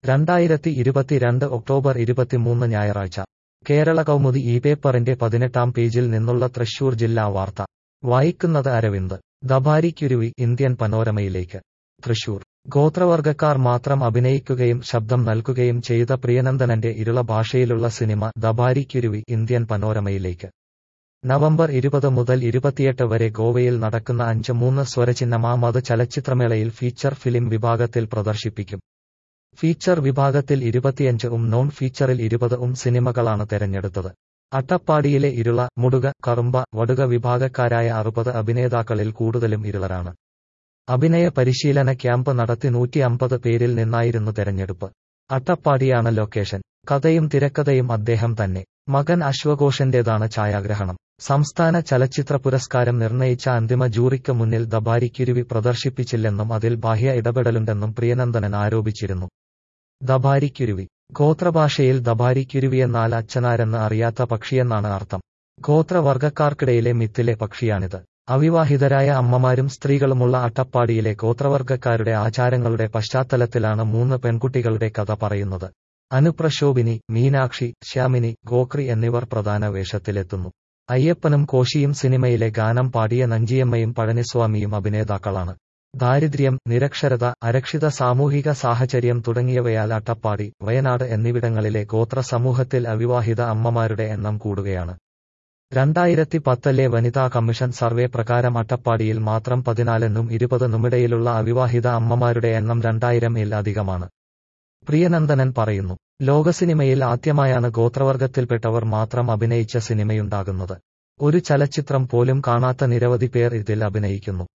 2022 October 23 ഞായറാഴ്ച കേരള കൗമുദി ഈ പേപ്പറിന്റെ 18-ാം പേജിൽ നിന്നുള്ള തൃശൂർ ജില്ലാ വാർത്ത വായിക്കുന്നത് അരവിന്ദ്. ദബാരിക്കുരുവി ഇന്ത്യൻ പനോരമയിലേക്ക്. തൃശൂർ ഗോത്രവർഗക്കാർ മാത്രം അഭിനയിക്കുകയും ശബ്ദം നൽകുകയും ചെയ്ത പ്രിയനന്ദനന്റെ ഇരുള ഭാഷയിലുള്ള സിനിമ ദബാരിക്കുരുവി ഇന്ത്യൻ പനോരമയിലേക്ക്. നവംബർ 20 മുതൽ 28 വരെ ഗോവയിൽ നടക്കുന്ന 5-3 സ്വരചിഹ്നമാമത് ചലച്ചിത്രമേളയിൽ ഫീച്ചർ ഫിലിം വിഭാഗത്തിൽ പ്രദർശിപ്പിക്കും. ഫീച്ചർ വിഭാഗത്തിൽ 25 നോൺ ഫീച്ചറിൽ 20 സിനിമകളാണ് തെരഞ്ഞെടുത്തത്. അട്ടപ്പാടിയിലെ ഇരുള, മുടുക, കറുമ്പ, വടുക വിഭാഗക്കാരായ 60 അഭിനേതാക്കളിൽ കൂടുതലും ഇരുളരാണ്. അഭിനയ പരിശീലന ക്യാമ്പ് നടത്തി 150 പേരിൽ നിന്നായിരുന്നു തെരഞ്ഞെടുപ്പ്. അട്ടപ്പാടിയാണ് ലൊക്കേഷൻ. കഥയും തിരക്കഥയും അദ്ദേഹം തന്നെ. മകൻ അശ്വഘോഷന്റേതാണ് ഛായാഗ്രഹണം. സംസ്ഥാന ചലച്ചിത്ര പുരസ്കാരം നിർണയിച്ച അന്തിമ ജൂറിക്ക് മുന്നിൽ ദബാരിക്കുരുവി പ്രദർശിപ്പിച്ചില്ലെന്നും അതിൽ ബാഹ്യ ഇടപെടലുണ്ടെന്നും പ്രിയനന്ദനൻ ആരോപിച്ചിരുന്നു. ദബാരിക്കുരുവി ഗോത്രഭാഷയിൽ ദബാരിക്കുരുവിയെന്നാൽ അച്ഛനാരെന്ന് അറിയാത്ത പക്ഷിയെന്നാണ് അർത്ഥം. ഗോത്രവർഗക്കാർക്കിടയിലെ മിത്തിലെ പക്ഷിയാണിത്. അവിവാഹിതരായ അമ്മമാരും സ്ത്രീകളുമുള്ള അട്ടപ്പാടിയിലെ ഗോത്രവർഗക്കാരുടെ ആചാരങ്ങളുടെ പശ്ചാത്തലത്തിലാണ് 3 പെൺകുട്ടികളുടെ കഥ പറയുന്നത്. അനുപ്രശോഭിനി, മീനാക്ഷി, ശ്യാമിനി, ഗോക്രി എന്നിവർ പ്രധാന വേഷത്തിലെത്തുന്നു. അയ്യപ്പനും കോശിയും സിനിമയിലെ ഗാനം പാടിയ നഞ്ചിയമ്മയും പഴനിസ്വാമിയും അഭിനേതാക്കളാണ്. ദാരിദ്ര്യം, നിരക്ഷരത, അരക്ഷിത സാമൂഹിക സാഹചര്യം തുടങ്ങിയവയാൽ അട്ടപ്പാടി, വയനാട് എന്നിവിടങ്ങളിലെ ഗോത്ര സമൂഹത്തിൽ അവിവാഹിത അമ്മമാരുടെ എണ്ണം കൂടുകയാണ്. 2010 വനിതാ കമ്മീഷൻ സർവേ പ്രകാരം അട്ടപ്പാടിയിൽ മാത്രം 14-നും 20-നുമിടയിലുള്ള അവിവാഹിത അമ്മമാരുടെ എണ്ണം 2000-ൽ അധികമാണ്. പ്രിയനന്ദനൻ പറയുന്നു. ലോകസിനിമയിൽ ആദ്യമായാണ് ഗോത്രവർഗത്തിൽപ്പെട്ടവർ മാത്രം അഭിനയിച്ച സിനിമയുണ്ടാകുന്നത്. ഒരു ചലച്ചിത്രം പോലും കാണാത്ത നിരവധി പേർ ഇതിൽ അഭിനയിക്കുന്നു.